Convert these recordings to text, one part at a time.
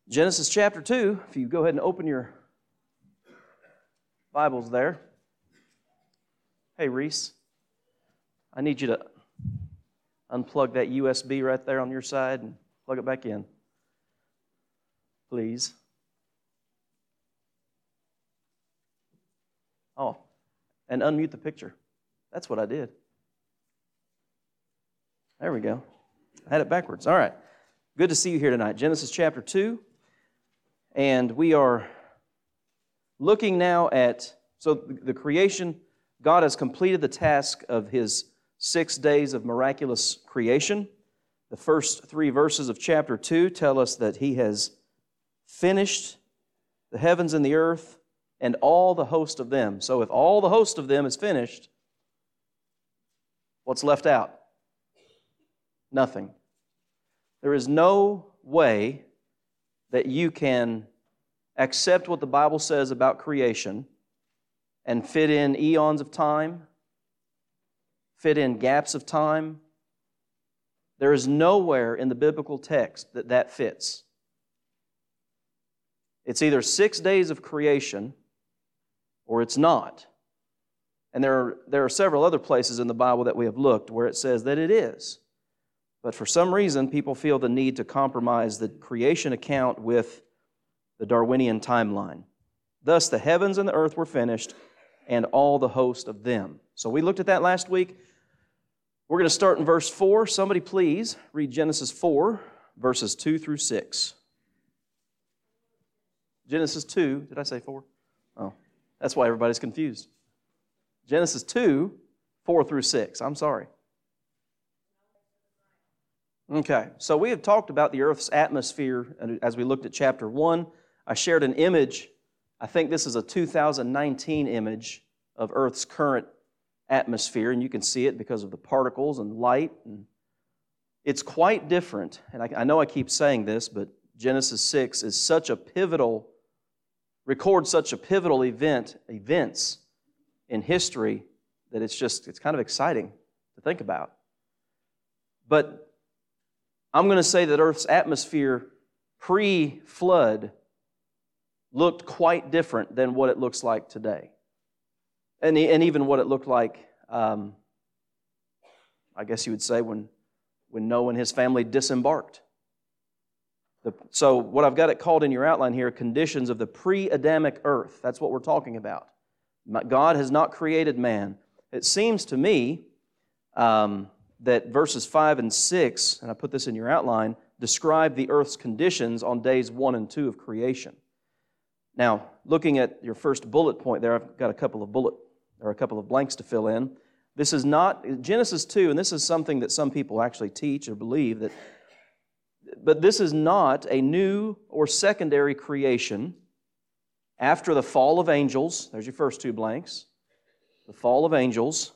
Genesis chapter 2, if you go ahead and open your Bibles there. Hey, Reese, I need you to unplug that USB right there on your side and plug it back in, please. Oh, and unmute the picture. That's what I did. There we go. I had it backwards. All right. Good to see you here tonight. Genesis chapter 2. And we are looking now at, so the creation, God has completed the task of His 6 days of miraculous creation. The first 3 verses of chapter 2 tell us that He has finished the heavens and the earth and all the host of them. So if all the host of them is finished, what's left out? Nothing. There is no way that you can accept what the Bible says about creation and fit in eons of time, fit in gaps of time. There is nowhere in the biblical text that that fits. It's either 6 days of creation or it's not. And there are several other places in the Bible that we have looked where it says that it is. But for some reason, people feel the need to compromise the creation account with the Darwinian timeline. Thus, the heavens and the earth were finished, and all the host of them. So we looked at that last week. We're going to start in verse 4. Somebody please read Genesis 4, verses 2 through 6. Genesis 2, did I say 4? Oh, that's why everybody's confused. Genesis 2, 4 through 6. I'm sorry. Okay, so we have talked about the earth's atmosphere as we looked at chapter 1. I shared an image. I think this is a 2019 image of Earth's current atmosphere, and you can see it because of the particles and light. And it's quite different, and I know I keep saying this, but Genesis 6 is records such a pivotal events in history that it's kind of exciting to think about. But I'm going to say that Earth's atmosphere pre-flood looked quite different than what it looks like today. And even what it looked like, I guess you would say, when Noah and his family disembarked. So what I've got it called in your outline here, conditions of the pre-Adamic earth. That's what we're talking about. God has not created man. It seems to me that verses 5 and 6, and I put this in your outline, describe the earth's conditions on days 1 and 2 of creation. Now, looking at your first bullet point there, I've got a couple of blanks to fill in. This is not, Genesis 2, and this is something that some people actually teach or believe, but this is not a new or secondary creation after the fall of angels. There's your first 2 blanks. The fall of angels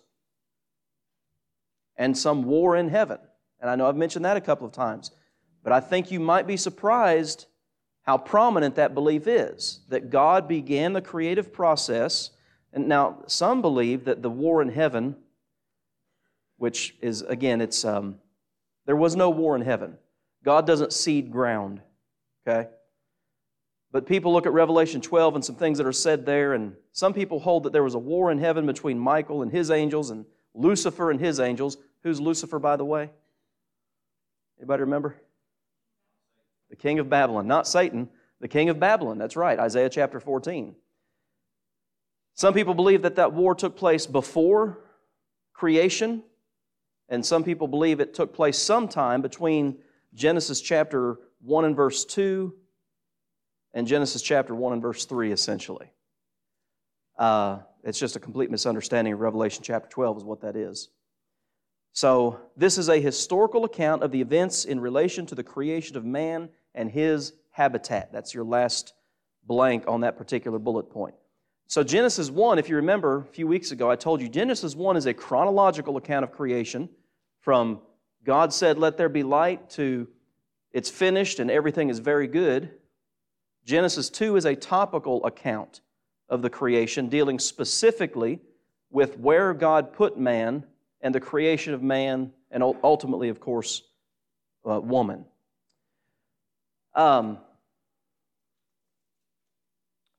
and some war in heaven. And I know I've mentioned that a couple of times, but I think you might be surprised how prominent that belief is, that God began the creative process. And now, some believe that the war in heaven, which is, again, there was no war in heaven. God doesn't cede ground, okay? But people look at Revelation 12 and some things that are said there, and some people hold that there was a war in heaven between Michael and his angels and Lucifer and his angels. Who's Lucifer, by the way? Anybody remember? The king of Babylon. Not Satan, the king of Babylon. That's right, Isaiah chapter 14. Some people believe that war took place before creation, and some people believe it took place sometime between Genesis chapter 1 and verse 2 and Genesis chapter 1 and verse 3, essentially. It's just a complete misunderstanding of Revelation chapter 12 is what that is. So this is a historical account of the events in relation to the creation of man and his habitat. That's your last blank on that particular bullet point. So Genesis 1, if you remember a few weeks ago, I told you Genesis 1 is a chronological account of creation from God said, "Let there be light," to it's finished and everything is very good. Genesis 2 is a topical account of the creation, dealing specifically with where God put man and the creation of man, and ultimately, of course, woman.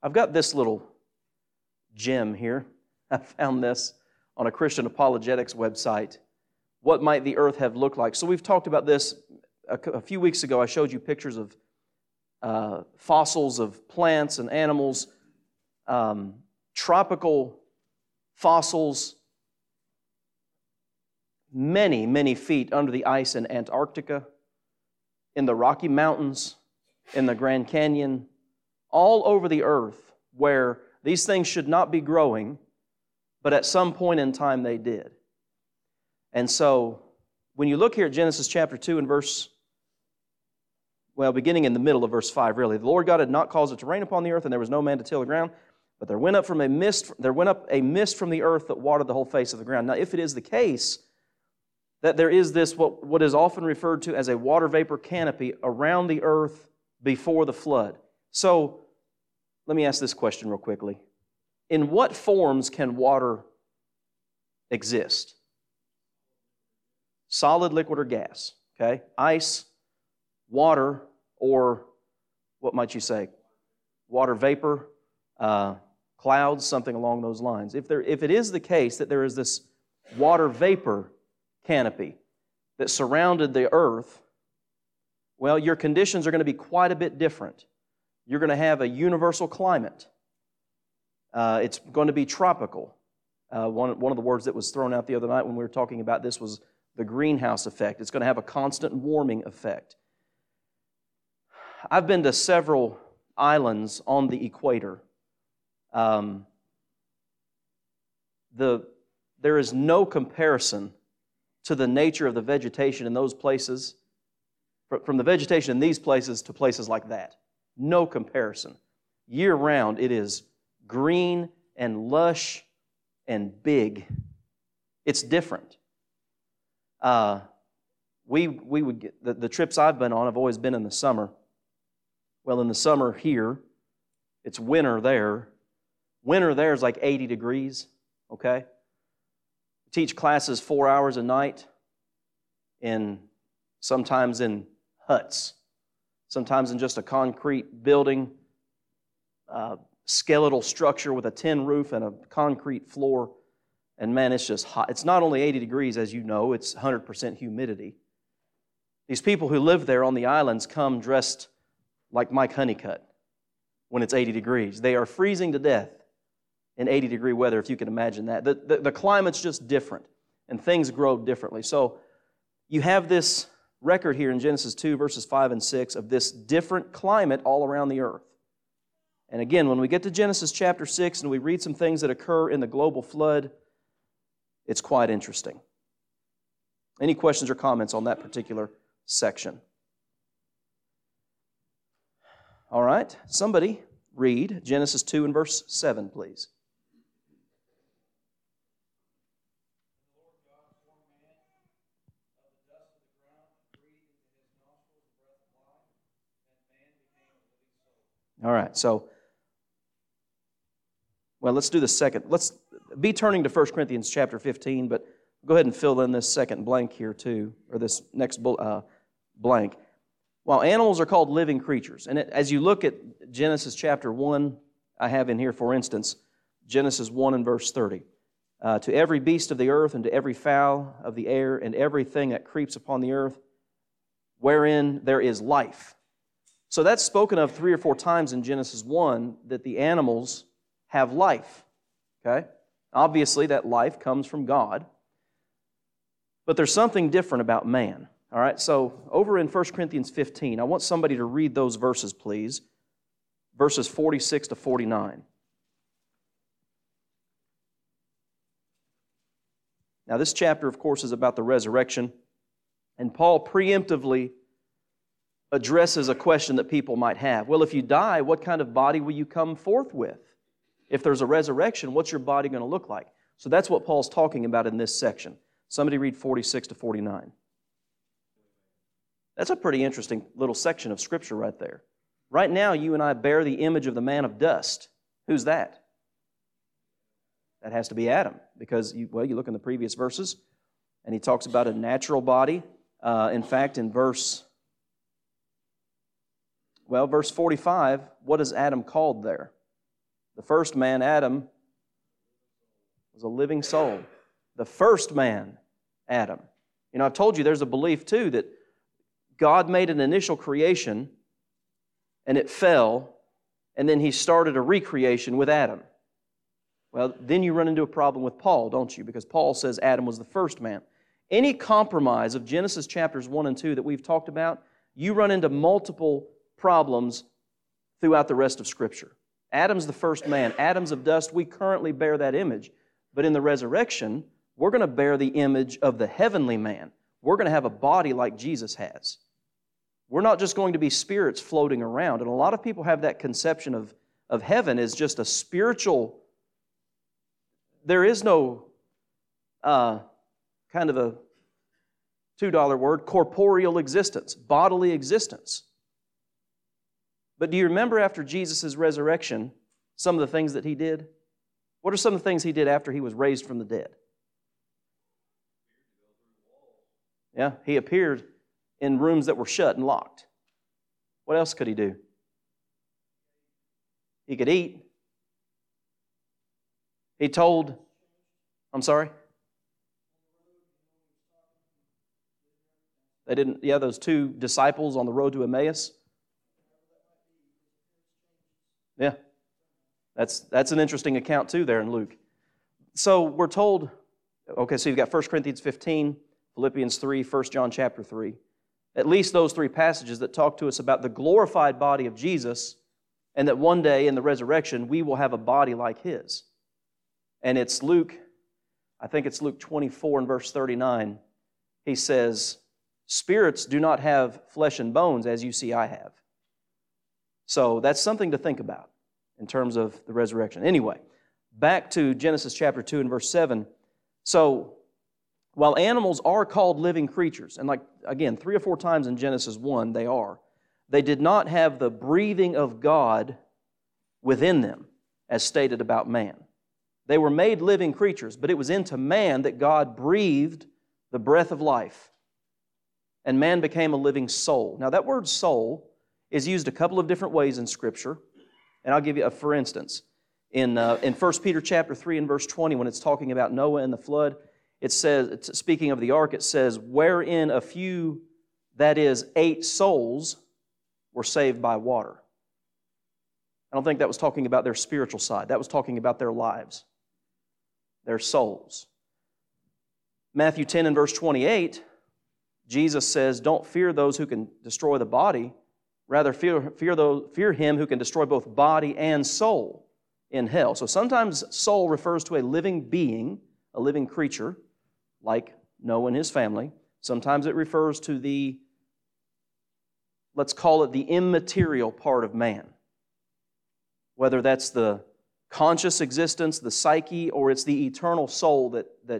I've got this little gem here. I found this on a Christian apologetics website. What might the earth have looked like? So we've talked about this a few weeks ago. I showed you pictures of fossils of plants and animals, tropical fossils, many, many feet under the ice in Antarctica, in the Rocky Mountains, in the Grand Canyon, all over the earth where these things should not be growing, but at some point in time they did. And so, when you look here at Genesis chapter 2 and beginning in the middle of verse 5, really, the Lord God had not caused it to rain upon the earth, and there was no man to till the ground, but there went up a mist from the earth that watered the whole face of the ground. Now, if it is the case that there is this, what is often referred to as a water vapor canopy around the earth before the flood. So, let me ask this question real quickly. In what forms can water exist? Solid, liquid, or gas? Okay? Ice, water, or what might you say? Water vapor, clouds, something along those lines. If it is the case that there is this water vapor canopy that surrounded the earth, well, your conditions are going to be quite a bit different. You're going to have a universal climate. It's going to be tropical. One of the words that was thrown out the other night when we were talking about this was the greenhouse effect. It's going to have a constant warming effect. I've been to several islands on the equator. There is no comparison to the nature of the vegetation in those places, from the vegetation in these places to places like that. No comparison. Year-round, it is green and lush and big. It's different. We would get, the trips I've been on have always been in the summer. Well, in the summer here, it's winter there. Winter there is like 80 degrees, okay? We teach classes 4 hours a night, sometimes in huts, sometimes in just a concrete building, skeletal structure with a tin roof and a concrete floor. And man, it's just hot. It's not only 80 degrees, as you know, it's 100% humidity. These people who live there on the islands come dressed like Mike Honeycutt when it's 80 degrees. They are freezing to death in 80-degree weather, if you can imagine that. The climate's just different, and things grow differently. So you have this record here in Genesis 2, verses 5 and 6, of this different climate all around the earth. And again, when we get to Genesis chapter 6 and we read some things that occur in the global flood, it's quite interesting. Any questions or comments on that particular section? All right, somebody read Genesis 2 and verse 7, please. All right, so, let's do the second. Let's be turning to 1 Corinthians chapter 15, but go ahead and fill in this second blank here too, or this next blank. While animals are called living creatures, and as you look at Genesis chapter 1, I have in here, for instance, Genesis 1 and verse 30. To every beast of the earth and to every fowl of the air and everything that creeps upon the earth, wherein there is life. So that's spoken of 3 or 4 times in Genesis 1, that the animals have life. Okay? Obviously, that life comes from God. But there's something different about man. All right, so over in 1 Corinthians 15, I want somebody to read those verses, please. Verses 46 to 49. Now, this chapter, of course, is about the resurrection. And Paul preemptively addresses a question that people might have. Well, if you die, what kind of body will you come forth with? If there's a resurrection, what's your body going to look like? So that's what Paul's talking about in this section. Somebody read 46 to 49. That's a pretty interesting little section of Scripture right there. Right now, you and I bear the image of the man of dust. Who's that? That has to be Adam, because you look in the previous verses, and he talks about a natural body. In fact, in verse 45, what is Adam called there? The first man, Adam, was a living soul. The first man, Adam. You know, I've told you there's a belief too that God made an initial creation and it fell, and then He started a recreation with Adam. Well, then you run into a problem with Paul, don't you? Because Paul says Adam was the first man. Any compromise of Genesis chapters 1 and 2 that we've talked about, you run into multiple problems throughout the rest of Scripture. Adam's the first man. Adam's of dust. We currently bear that image. But in the resurrection, we're going to bear the image of the heavenly man. We're going to have a body like Jesus has. We're not just going to be spirits floating around. And a lot of people have that conception of heaven as just a spiritual. There is no kind of a $2 word, corporeal existence, bodily existence. But do you remember after Jesus' resurrection, some of the things that He did? What are some of the things He did after He was raised from the dead? Yeah, He appeared in rooms that were shut and locked. What else could He do? He could eat. He told, I'm sorry? They didn't, yeah, those two disciples on the road to Emmaus. Yeah, that's an interesting account too there in Luke. So we're told, okay, so you've got 1 Corinthians 15, Philippians 3, 1 John chapter 3. At least those three passages that talk to us about the glorified body of Jesus and that one day in the resurrection we will have a body like His. And it's Luke, I think it's Luke 24 and verse 39. He says, spirits do not have flesh and bones as you see I have. So that's something to think about in terms of the resurrection. Anyway, back to Genesis chapter 2 and verse 7. So, while animals are called living creatures, and like, again, 3 or 4 times in Genesis 1 they did not have the breathing of God within them, as stated about man. They were made living creatures, but it was into man that God breathed the breath of life, and man became a living soul. Now, that word soul is used a couple of different ways in Scripture, and I'll give you a for instance. In 1 Peter chapter 3 and verse 20, when it's talking about Noah and the flood, it says, speaking of the ark, it says, wherein a few, that is, 8 souls, were saved by water. I don't think that was talking about their spiritual side. That was talking about their lives, their souls. Matthew 10 and verse 28, Jesus says, don't fear those who can destroy the body. Rather, fear Him who can destroy both body and soul in hell. So sometimes soul refers to a living being, a living creature, like Noah and his family. Sometimes it refers to the, let's call it the immaterial part of man. Whether that's the conscious existence, the psyche, or it's the eternal soul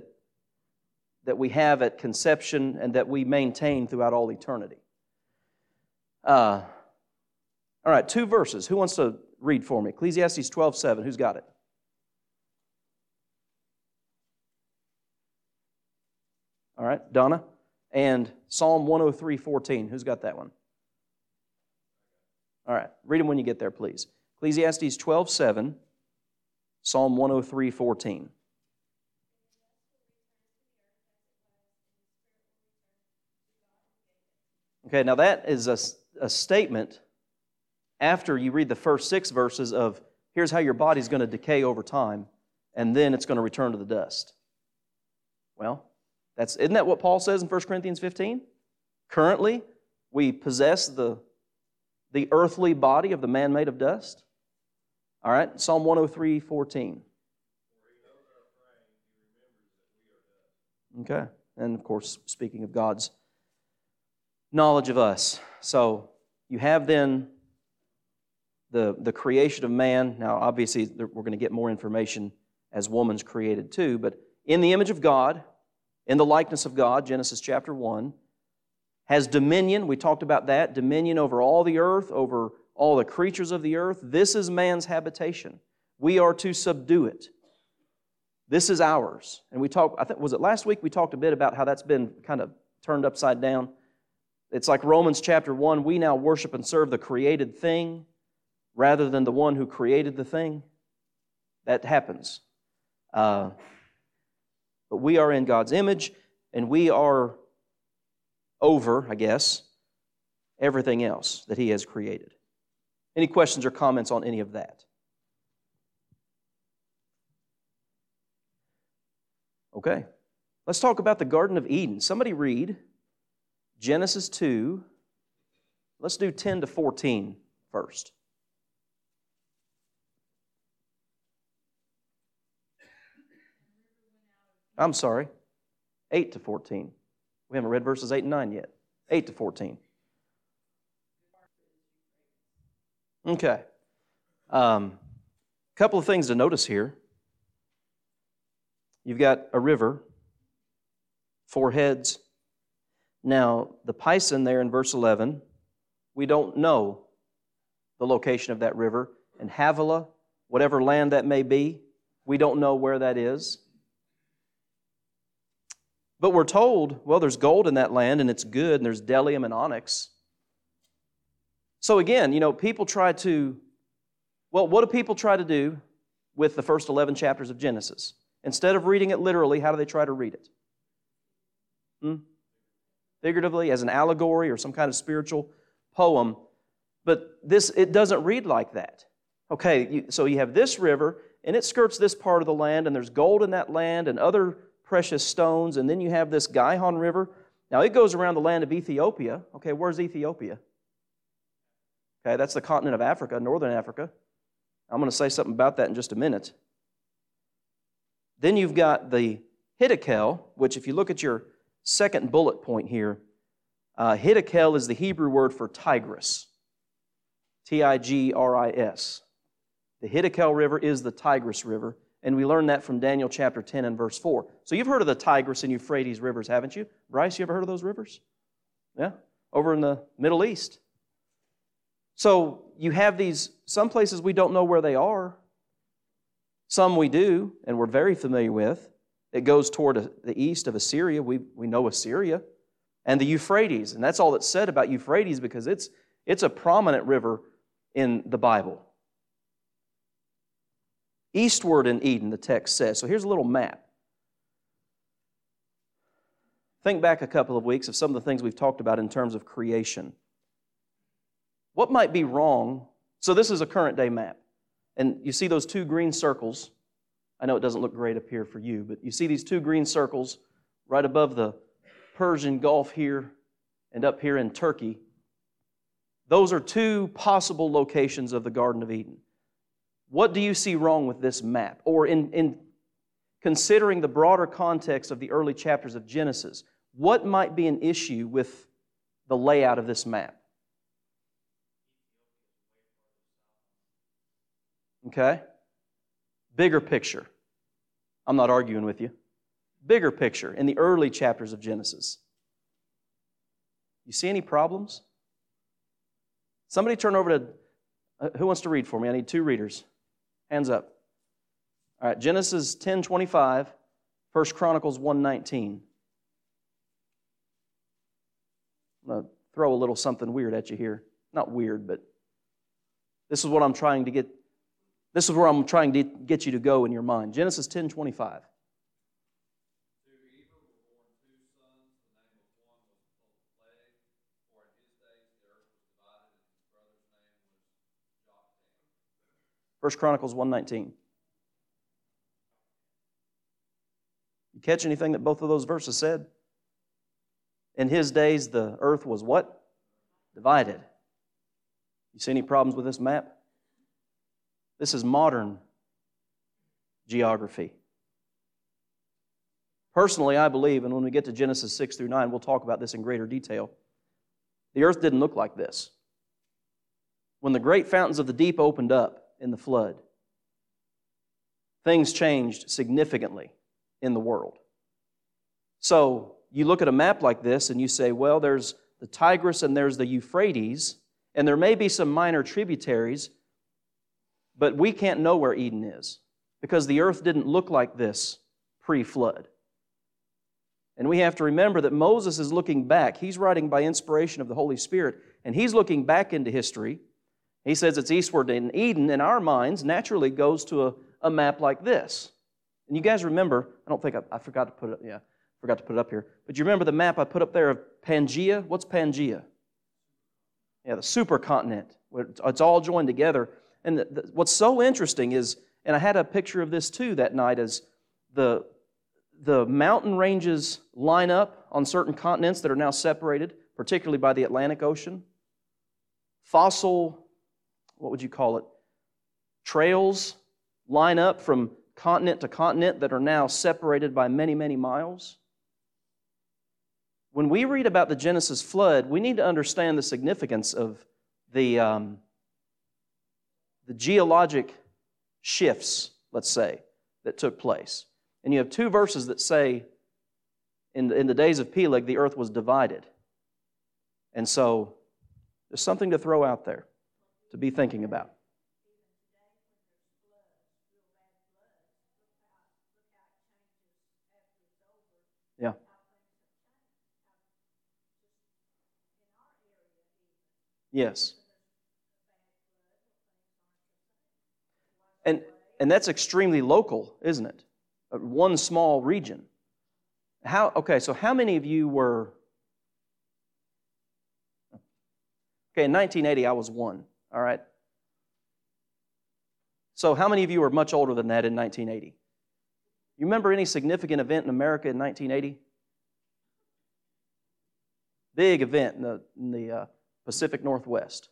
that we have at conception and that we maintain throughout all eternity. All right, 2 verses. Who wants to read for me? Ecclesiastes 12:7. Who's got it? All right, Donna. And Psalm 103:14. Who's got that one? All right, read them when you get there, please. Ecclesiastes 12:7, Psalm 103:14. Okay, now that is a statement after you read the first 6 verses of here's how your body's going to decay over time, and then it's going to return to the dust. Well, isn't that what Paul says in 1 Corinthians 15? Currently, we possess the earthly body of the man made of dust. All right, Psalm 103:14. Okay, and of course, speaking of God's knowledge of us. So you have then the creation of man. Now, obviously, we're going to get more information as woman's created too, but in the image of God, in the likeness of God, Genesis chapter 1, has dominion. We talked about that, dominion over all the earth, over all the creatures of the earth. This is man's habitation. We are to subdue it. This is ours. And we talked, I think, was it last week we talked a bit about how that's been kind of turned upside down? It's like Romans chapter 1, we now worship and serve the created thing rather than the one who created the thing. That happens. But we are in God's image, and we are over, I guess, everything else that He has created. Any questions or comments on any of that? Okay. Let's talk about the Garden of Eden. Somebody read Genesis 2. Let's do 10 to 14 first. I'm sorry, 8 to 14. We haven't read verses 8 and 9 yet. 8 to 14. Okay. Couple of things to notice here. You've got a river, 4 heads. Now, the Pison there in verse 11, we don't know the location of that river. And Havilah, whatever land that may be, we don't know where that is. But we're told, well, there's gold in that land and it's good, and there's bdellium and onyx. So again, people try to, what do people try to do with the first 11 chapters of Genesis? Instead of reading it literally, how do they try to read it? Figuratively, as an allegory or some kind of spiritual poem. But it doesn't read like that. Okay, so you have this river, and it skirts this part of the land, and there's gold in that land and other precious stones, and then you have this Gihon River. Now, it goes around the land of Ethiopia. Okay, where's Ethiopia? Okay, that's the continent of Africa, northern Africa. I'm going to say something about that in just a minute. Then you've got the Hiddekel, which if you look at your second bullet point here, Hiddekel is the Hebrew word for Tigris. Tigris. The Hiddekel River is the Tigris River, and we learned that from Daniel chapter 10 and verse 4. So you've heard of the Tigris and Euphrates rivers, haven't you? Bryce, you ever heard of those rivers? Yeah? Over in the Middle East. So you have some places we don't know where they are. Some we do, and we're very familiar with. It goes toward the east of Assyria. We know Assyria. And the Euphrates, and that's all that's said about Euphrates because it's a prominent river in the Bible. Eastward in Eden, the text says. So here's a little map. Think back a couple of weeks of some of the things we've talked about in terms of creation. What might be wrong? So this is a current day map. And you see those 2 green circles. I know it doesn't look great up here for you, but you see these 2 green circles right above the Persian Gulf here and up here in Turkey. Those are 2 possible locations of the Garden of Eden. What do you see wrong with this map? Or in considering the broader context of the early chapters of Genesis, what might be an issue with the layout of this map? Okay? Bigger picture. I'm not arguing with you. Bigger picture in the early chapters of Genesis. You see any problems? Somebody turn over to, who wants to read for me? I need 2 readers. Hands up. All right, Genesis 10:25, 1 Chronicles 1:19. I'm going to throw a little something weird at you here. Not weird, but this is what I'm trying to get. This is where I'm trying to get you to go in your mind. Genesis 10:25. First Chronicles 1:19. You catch anything that both of those verses said? In his days, the earth was what? Divided. You see any problems with this map? This is modern geography. Personally, I believe, and when we get to Genesis 6 through 9, we'll talk about this in greater detail. The earth didn't look like this. When the great fountains of the deep opened up in the flood, things changed significantly in the world. So you look at a map like this and you say, well, there's the Tigris and there's the Euphrates, and there may be some minor tributaries, but we can't know where Eden is because the earth didn't look like this pre-flood. And we have to remember that Moses is looking back. He's writing by inspiration of the Holy Spirit, and he's looking back into history. He says it's eastward, and Eden, in our minds, naturally goes to a map like this. And you guys remember, I don't think I forgot to put it, yeah, forgot to put it up here. But you remember the map I put up there of Pangaea? What's Pangaea? Yeah, the supercontinent. It's all joined together. And what's so interesting is, and I had a picture of this too that night, is the mountain ranges line up on certain continents that are now separated, particularly by the Atlantic Ocean. Fossil, what would you call it? Trails line up from continent to continent that are now separated by many, many miles. When we read about the Genesis flood, we need to understand the significance of the geologic shifts, let's say, that took place. And you have two verses that say, in the days of Peleg, the earth was divided. And so, there's something to throw out there to be thinking about. Yeah. Yes. And that's extremely local, isn't it? One small region. So how many of you were... Okay, in 1980, I was 1, all right? So how many of you were much older than that in 1980? You remember any significant event in America in 1980? Big event in the Pacific Northwest.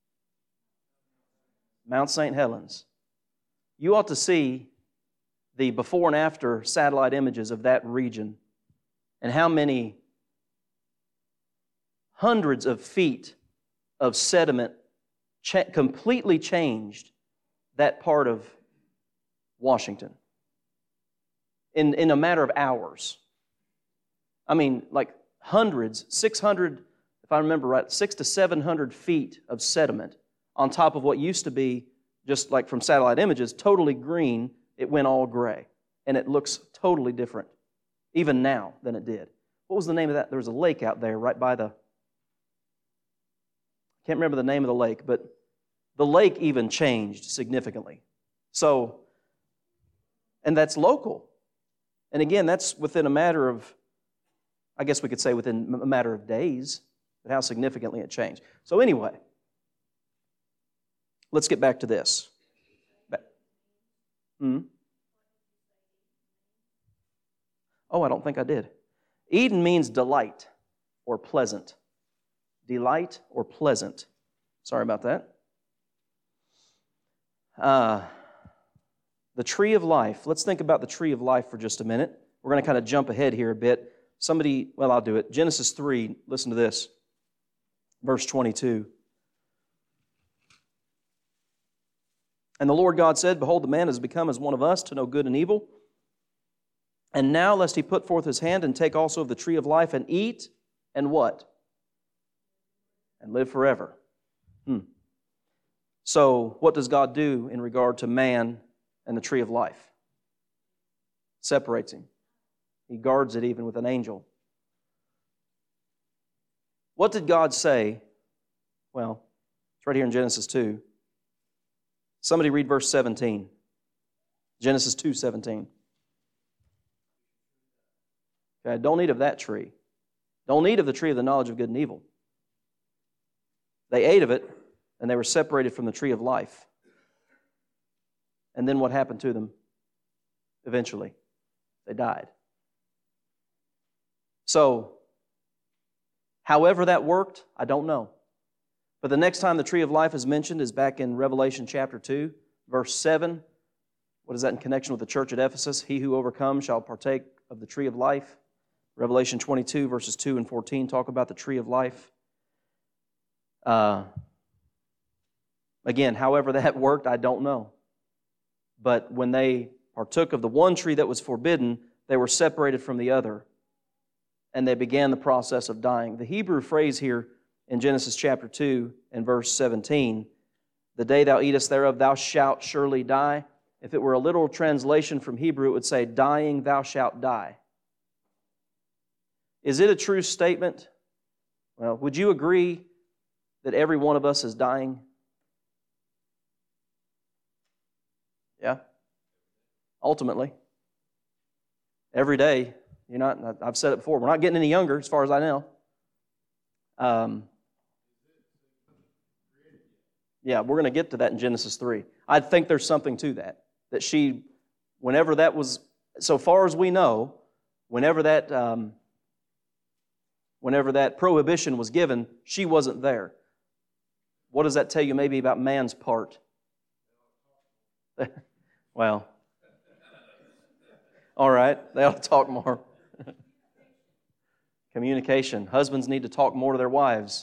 Mount St. Helens. You ought to see the before and after satellite images of that region and how many hundreds of feet of sediment completely changed that part of Washington in a matter of hours. I mean, like hundreds, 600, if I remember right, 600 to 700 feet of sediment on top of what used to be, just like from satellite images, totally green. It went all gray. And it looks totally different, even now, than it did. What was the name of that? There was a lake out there right by the... Can't remember the name of the lake, but the lake even changed significantly. So, and that's local. And again, that's within a matter of, I guess we could say within a matter of days, but how significantly it changed. So anyway, let's get back to this. Oh, I don't think I did. Eden means delight or pleasant. Delight or pleasant. Sorry about that. The tree of life. Let's think about the tree of life for just a minute. We're going to kind of jump ahead here a bit. I'll do it. Genesis 3, listen to this. Verse 22. And the Lord God said, Behold, the man has become as one of us to know good and evil. And now lest he put forth his hand and take also of the tree of life and eat, and what? And live forever. So, what does God do in regard to man and the tree of life? Separates him. He guards it even with an angel. What did God say? Well, it's right here in Genesis 2. Somebody read verse 17. Genesis 2:17. Okay, don't eat of that tree. Don't eat of the tree of the knowledge of good and evil. They ate of it, and they were separated from the tree of life. And then what happened to them? Eventually, they died. So, however that worked, I don't know. But the next time the tree of life is mentioned is back in Revelation chapter 2, verse 7. What is that in connection with the church at Ephesus? He who overcomes shall partake of the tree of life. Revelation 22, verses 2 and 14 talk about the tree of life. Again, however that worked, I don't know. But when they partook of the one tree that was forbidden, they were separated from the other, and they began the process of dying. The Hebrew phrase here in Genesis chapter 2 and verse 17, the day thou eatest thereof, thou shalt surely die. If it were a literal translation from Hebrew, it would say, dying, thou shalt die. Is it a true statement? Well, would you agree that every one of us is dying? Yeah? ultimately. Every day, I've said it before, we're not getting any younger as far as I know. Yeah, we're going to get to that in Genesis 3. I think there's something to that. That she, whenever that was, so far as we know, whenever that prohibition was given, she wasn't there. What does that tell you maybe about man's part? Well, all right, they ought to talk more. Communication. Husbands need to talk more to their wives.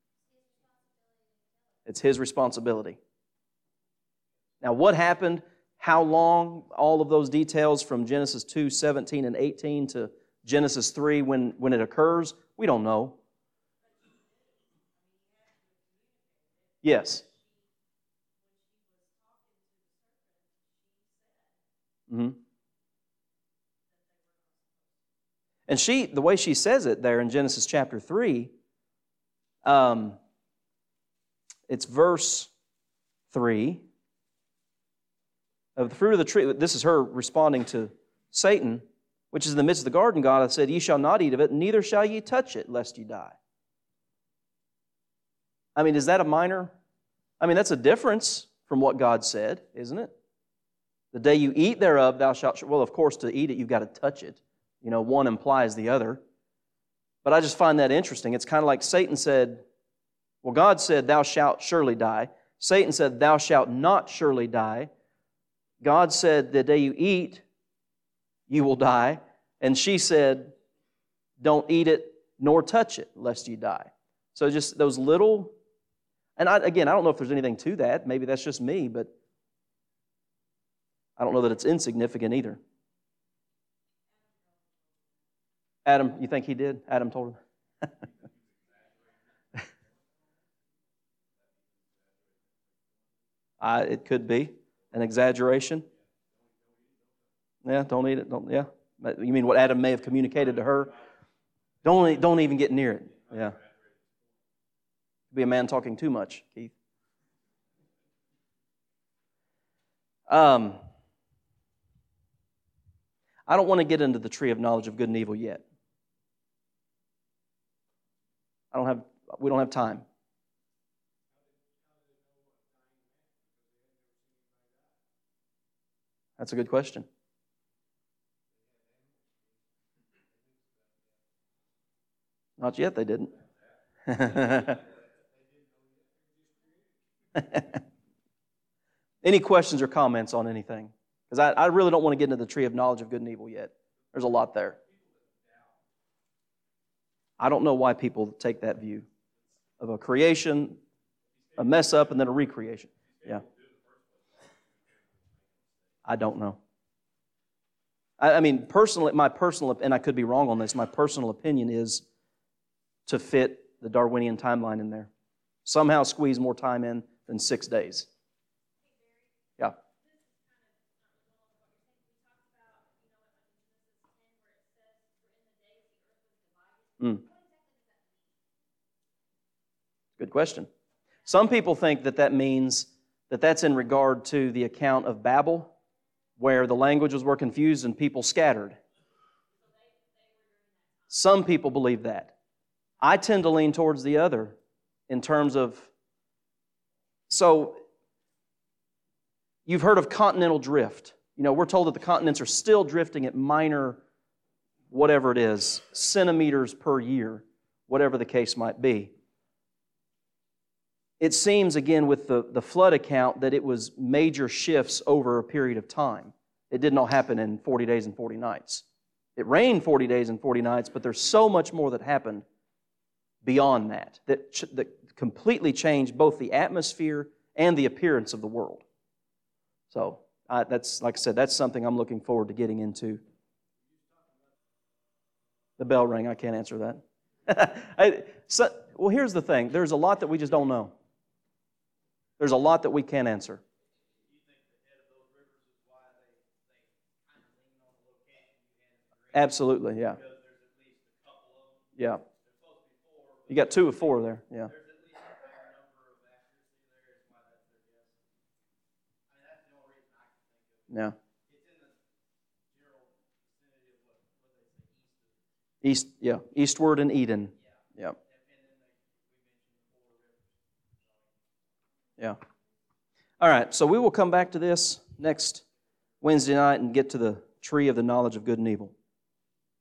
It's his responsibility. Now, what happened, how long, all of those details from Genesis 2, 17 and 18 to Genesis 3 when it occurs, we don't know. Yes. Mm-hmm. And the way she says it there in Genesis chapter 3, it's verse 3. Of the fruit of the tree, this is her responding to Satan, which is in the midst of the garden. God hath said, Ye shall not eat of it, neither shall ye touch it, lest ye die. I mean, is that a minor? I mean, that's a difference from what God said, isn't it? The day you eat thereof, thou shalt... Well, of course, to eat it, you've got to touch it. One implies the other. But I just find that interesting. It's kind of like Satan said, well, God said, Thou shalt surely die. Satan said, Thou shalt not surely die. God said, the day you eat, you will die. And she said, don't eat it nor touch it, lest you die. So just those little... And I don't know if there's anything to that. Maybe that's just me, but I don't know that it's insignificant either. Adam, you think he did? Adam told him. It could be an exaggeration. Yeah, don't eat it. You mean what Adam may have communicated to her? Don't even get near it. Yeah. Be a man talking too much, Keith. I don't want to get into the tree of knowledge of good and evil yet. We don't have time. That's a good question. Not yet, they didn't. Any questions or comments on anything? Because I really don't want to get into the tree of knowledge of good and evil yet. There's a lot there. I don't know why people take that view of a creation, a mess up, and then a recreation. Yeah. I don't know. I mean, personally, and I could be wrong on this, my personal opinion is to fit the Darwinian timeline in there. Somehow squeeze more time in than 6 days. Yeah. Good question. Some people think that means that that's in regard to the account of Babel, where the languages were confused and people scattered. Some people believe that. I tend to lean towards the other in terms of... So, you've heard of continental drift. We're told that the continents are still drifting at minor, whatever it is, centimeters per year, whatever the case might be. It seems, again, with the flood account, that it was major shifts over a period of time. It did not happen in 40 days and 40 nights. It rained 40 days and 40 nights, but there's so much more that happened beyond that completely changed both the atmosphere and the appearance of the world. So, that's, like I said, that's something I'm looking forward to getting into. The bell rang. I can't answer that. Well, here's the thing. There's a lot that we just don't know. There's a lot that we can't answer. Absolutely, yeah. Yeah. You got 2 of 4 there, yeah. Yeah. Eastward and Eden. Yeah. Yeah. All right, so we will come back to this next Wednesday night and get to the tree of the knowledge of good and evil.